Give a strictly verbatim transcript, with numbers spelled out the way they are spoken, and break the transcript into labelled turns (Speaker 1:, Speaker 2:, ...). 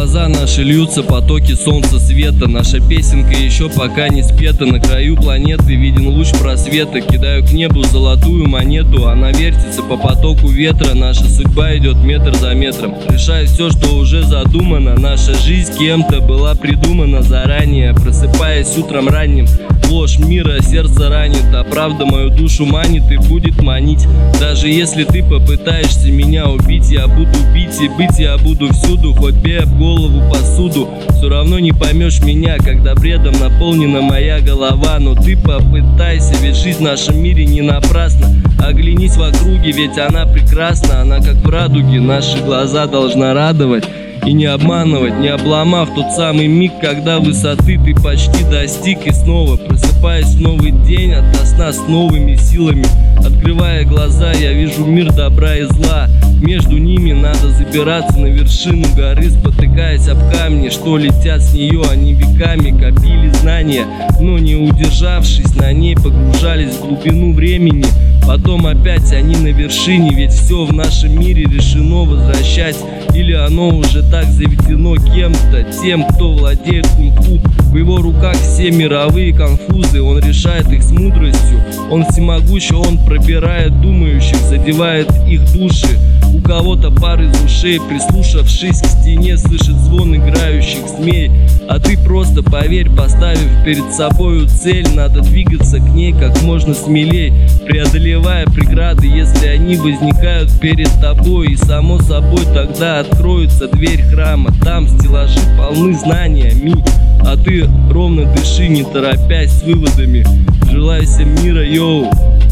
Speaker 1: глаза наши льются потоки солнца света. Наша песенка еще пока не спета. На краю планеты виден луч просвета. Кидаю к небу золотую монету. Она вертится по потоку ветра. Наша судьба идет метр за метром. Решаю все, что уже задумано. Наша жизнь кем-то была придумана заранее. Просыпаясь утром ранним, ложь мира сердце ранит, а правда мою душу манит и будет манить. Даже если ты попытаешься меня убить, я буду бить и быть я буду всюду. Хоть бей об голову посуду, все равно не поймешь меня, когда бредом наполнена моя голова. Но ты попытайся, ведь жизнь в нашем мире не напрасна. Оглянись в округе, ведь она прекрасна. Она как в радуге, наши глаза должна радовать и не обманывать, не обломав тот самый миг, когда высоты ты почти достиг. И снова просыпаясь в новый день ото сна с новыми силами. Открывая глаза, я вижу мир добра и зла. Между ними надо забираться на вершину горы, спотыкаясь об камни, что летят с нее. Они веками копили знания, но не удержавшись на ней, погружались в глубину времени. Потом опять они на вершине, ведь все в нашем мире решено возвращать. Или оно уже так заведено кем-то, тем, кто владеет кунг-фу. В его руках все мировые конфузы, он решает их с мудростью. Он всемогущ, он пробирает думающих, задевает их души. У кого-то пар из ушей, прислушавшись к стене, слышит звон играющих змей. А ты просто поверь, поставив перед собою цель, надо двигаться к ней как можно смелей, преодолевая преграды, если они возникают перед тобой. И само собой тогда откроется дверь храма. Там стеллажи полны знаниями, а ты ровно дыши, не торопясь с выводами. Желаю всем мира, йоу.